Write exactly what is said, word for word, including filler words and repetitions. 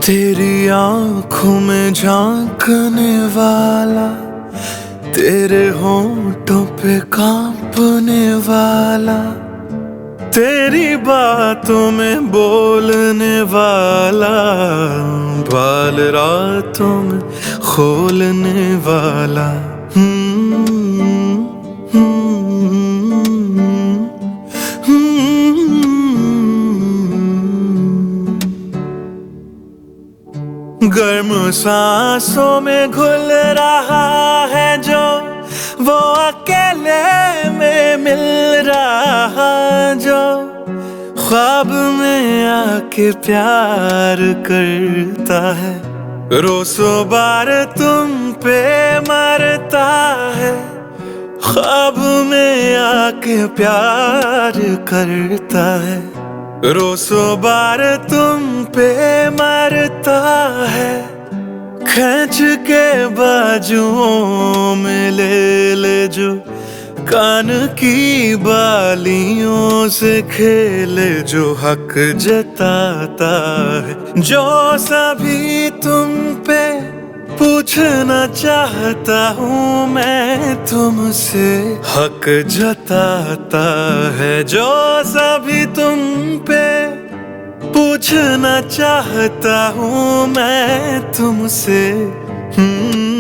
तेरी आंखों में झांकने वाला, तेरे होंठों पे कांपने वाला, तेरी बातों में बोलने वाला, बाल रातों में खोलने वाला। हम्म, हम्म, हम्म। गर्म सांसों में घुल रहा है जो, वो अकेले में मिल रहा जो, ख्वाब में आके प्यार करता है, रोज़ो बार तुम पे मरता है, ख्वाब में आके प्यार करता है, रोज़ो बार तुम पे मरता है। खींच के बाजुओं में ले ले जो, कान की बालियों से खेले जो, हक जताता है जो सभी तुम पे पूछना चाहता हूँ मैं तुमसे, हक जताता है जो सभी तुम पे पूछना चाहता हूँ मैं तुमसे। हम्म